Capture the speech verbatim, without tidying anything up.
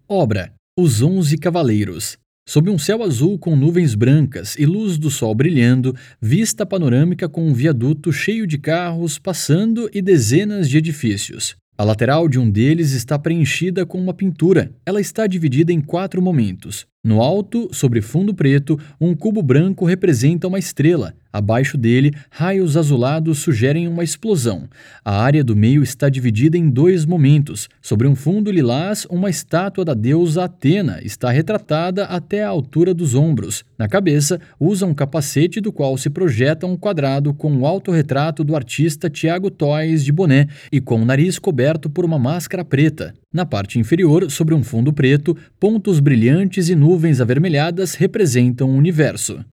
Obra: Os Onze Cavaleiros. Sob um céu azul com nuvens brancas e luz do sol brilhando, vista panorâmica com um viaduto cheio de carros passando e dezenas de edifícios. A lateral de um deles está preenchida com uma pintura. Ela está dividida em quatro momentos. No alto, sobre fundo preto, um cubo branco representa uma estrela. Abaixo dele, raios azulados sugerem uma explosão. A área do meio está dividida em dois momentos. Sobre um fundo lilás, uma estátua da deusa Atena está retratada até a altura dos ombros. Na cabeça, usa um capacete do qual se projeta um quadrado com o autorretrato do artista Tiago Toys de boné e com o nariz coberto por uma máscara preta. Na parte inferior, sobre um fundo preto, pontos brilhantes e nuvens avermelhadas representam o universo.